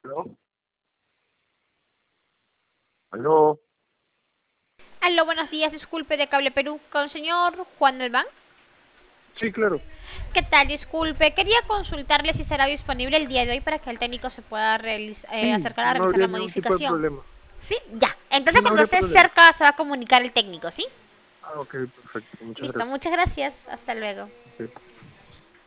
¿Aló? ¿Aló? Aló, buenos días, disculpe de Cable Perú, con el señor Juan Albán. Sí, claro. ¿Qué tal? Disculpe, quería consultarle si será disponible el día de hoy para que el técnico se pueda Sí, acercar a no realizar habría la ningún tipo de modificación. problema. ¿Sí? Ya. Sí, Entonces no cuando habría esté problema. cerca se va a comunicar el técnico, ¿sí? Ah, ok, perfecto. Muchas Listo, gracias. muchas gracias. Hasta luego. Ok.